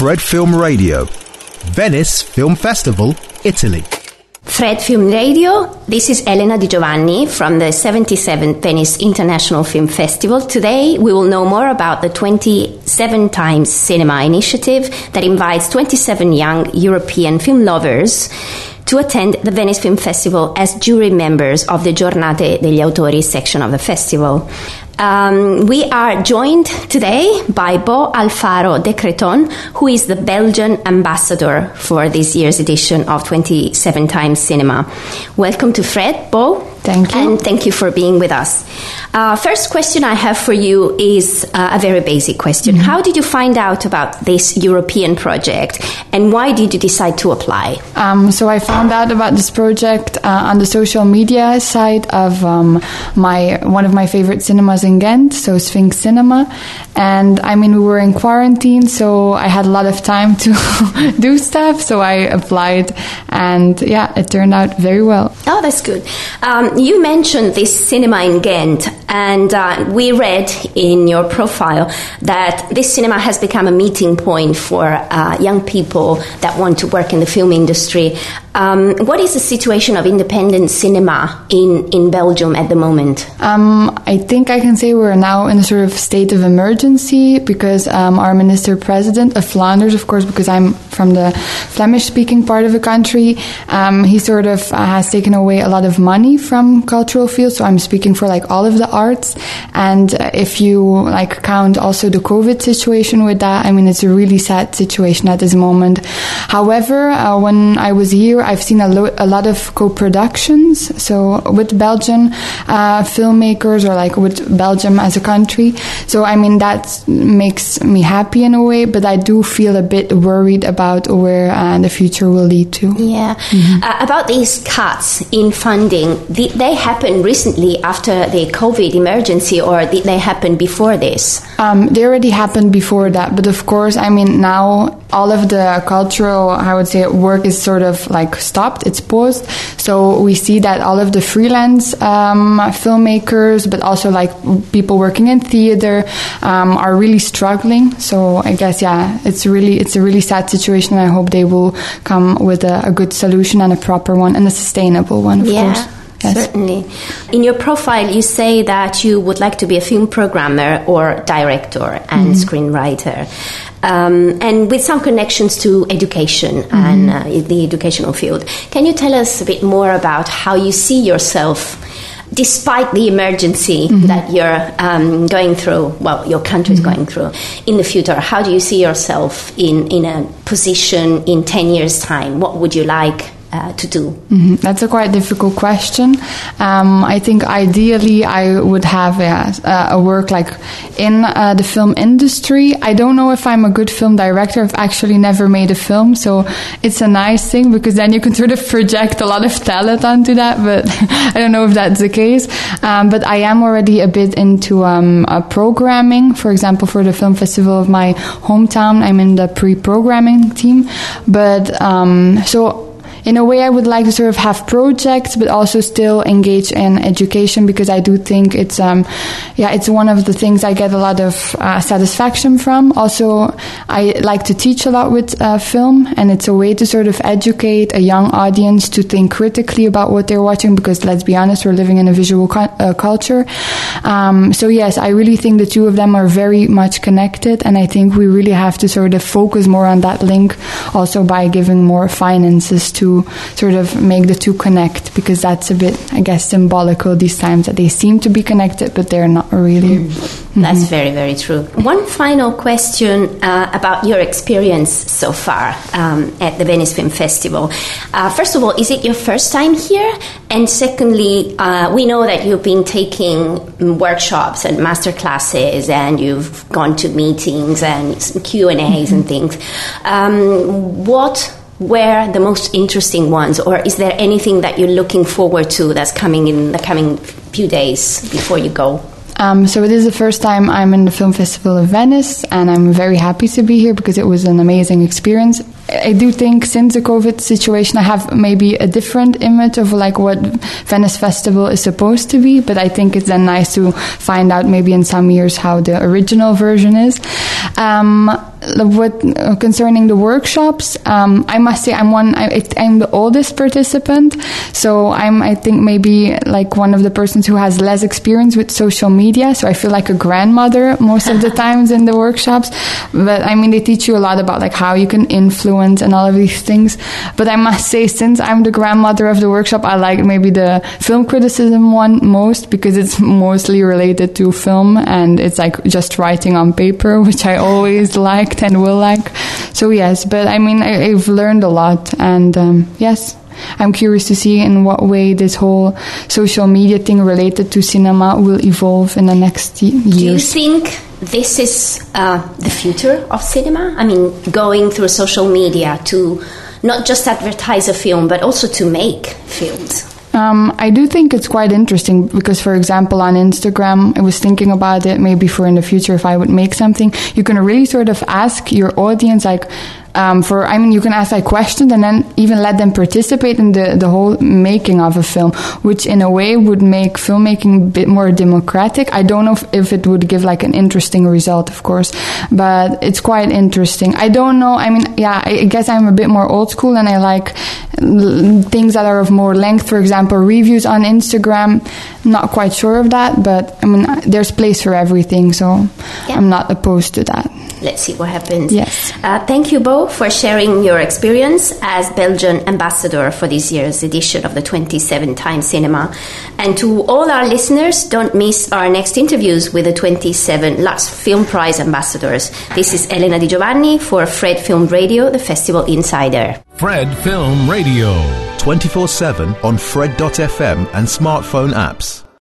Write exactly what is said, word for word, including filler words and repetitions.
Fred Film Radio, Venice Film Festival, Italy. Fred Film Radio, this is Elena Di Giovanni from the seventy-seventh Venice International Film Festival. Today we will know more about the twenty-seven Times Cinema initiative that invites twenty-seven young European film lovers to attend the Venice Film Festival as jury members of the Giornate degli Autori section of the festival. Um, we are joined today by Bo Alfaro de Creton, who is the Belgian ambassador for this year's edition of twenty-seven Times Cinema. Welcome to Fred, Bo. Thank you. And thank you for being with us. Uh, first question I have for you is uh, a very basic question. Mm-hmm. How did you find out about this European project, and why did you decide to apply? Um, so I found out about this project uh, on the social media side of um, my one of my favorite cinemas in Ghent, so Sphinx Cinema. And I mean, we were in quarantine, so I had a lot of time to do stuff, so I applied, and yeah, it turned out very well. Oh, that's good. Um, you mentioned this cinema in Ghent, and uh, we read in your profile that this cinema has become a meeting point for uh, young people that want to work in the film industry. Um, what is the situation of independent cinema in, in Belgium at the moment? Um, I think I can say we're now in a sort of state of emergency because um, our Minister President of Flanders, of course, because I'm from the Flemish-speaking part of the country, um, he sort of uh, has taken away a lot of money from cultural fields. So I'm speaking for like all of the arts. And uh, if you like count also the COVID situation with that, I mean, it's a really sad situation at this moment. However, uh, when I was here, I've seen a, lo- a lot of co-productions, so with Belgian uh, filmmakers or like with Belgium as a country. So I mean that makes me happy in a way, but I do feel a bit worried about where uh, the future will lead to. Yeah, mm-hmm. uh, about these cuts in funding, did they happen recently after the COVID emergency, or did they happen before this? Um, they already happened before that, but of course, I mean now all of the cultural, I would say, work is sort of like stopped, it's paused. So we see that all of the freelance um, filmmakers, but also like people working in theater, um, are really struggling. So I guess, yeah, it's really, it's a really sad situation, and I hope they will come with a, a good solution and a proper one and a sustainable one, of yeah. course. Yes. Certainly. In your profile, you say that you would like to be a film programmer or director and mm-hmm. screenwriter, um, and with some connections to education mm-hmm. and uh, the educational field. Can you tell us a bit more about how you see yourself, despite the emergency mm-hmm. that you're um, going through, well, your country is mm-hmm. going through, in the future? How do you see yourself in, in a position in ten years' time? What would you like Uh, to do? Mm-hmm. That's a quite difficult question. Um, I think ideally I would have a, a work like in uh, the film industry. I don't know if I'm a good film director. I've actually never made a film, so it's a nice thing because then you can sort of project a lot of talent onto that, but I don't know if that's the case. Um, but I am already a bit into um, uh, programming. For example, for the film festival of my hometown, I'm in the pre-programming team. But um, so in a way, I would like to sort of have projects, but also still engage in education, because I do think it's, um, yeah, it's one of the things I get a lot of uh, satisfaction from. Also, I like to teach a lot with uh, film, and it's a way to sort of educate a young audience to think critically about what they're watching, because let's be honest, we're living in a visual cu- uh, culture. Um, so yes, I really think the two of them are very much connected, and I think we really have to sort of focus more on that link, also by giving more finances to sort of make the two connect, because that's a bit, I guess, symbolical these times, that they seem to be connected, but they're not really. Mm. Mm-hmm. That's very, very true. One final question uh, about your experience so far um, at the Venice Film Festival. Uh, first of all, is it your first time here? And secondly, uh, we know that you've been taking workshops and master classes, and you've gone to meetings and Q and A's mm-hmm. and things. Um, what were the most interesting ones, or is there anything that you're looking forward to that's coming in the coming few days before you go? Um, so it is the first time I'm in the Film Festival of Venice, and I'm very happy to be here because it was an amazing experience. I do think since the COVID situation, I have maybe a different image of like what Venice Festival is supposed to be, but I think it's then nice to find out maybe in some years how the original version is. Um, what uh, concerning the workshops, um, I must say I'm one. I, I'm the oldest participant, so I'm I think maybe like one of the persons who has less experience with social media. So I feel like a grandmother most of the times in the workshops. But I mean, they teach you a lot about like how you can influence and all of these things. But I must say, since I'm the grandmother of the workshop, I like maybe the film criticism one most because it's mostly related to film and it's like just writing on paper, which I always liked and will like. So yes, but I mean, I, I've learned a lot, and um, yes, I'm curious to see in what way this whole social media thing related to cinema will evolve in the next y- years. Do you think this is uh, the future of cinema? I mean, going through social media to not just advertise a film, but also to make films. Um, I do think it's quite interesting because, for example, on Instagram, I was thinking about it maybe for in the future if I would make something, you can really sort of ask your audience like, Um, for, I mean, you can ask like questions and then even let them participate in the, the whole making of a film, which in a way would make filmmaking a bit more democratic. I don't know if, if it would give like an interesting result, of course, but it's quite interesting. I don't know. I mean, yeah, I guess I'm a bit more old school and I like things that are of more length. For example, reviews on Instagram. Not quite sure of that, but I mean, there's place for everything, so yeah. I'm not opposed to that. Let's see what happens. Yes. Uh, thank you both for sharing your experience as Belgian ambassador for this year's edition of the twenty-seven Times Cinema. And to all our listeners, don't miss our next interviews with the twenty-seven Lux Film Prize ambassadors. This is Elena Di Giovanni for Fred Film Radio, the Festival Insider. Fred Film Radio. twenty-four seven on Fred dot f m and smartphone apps.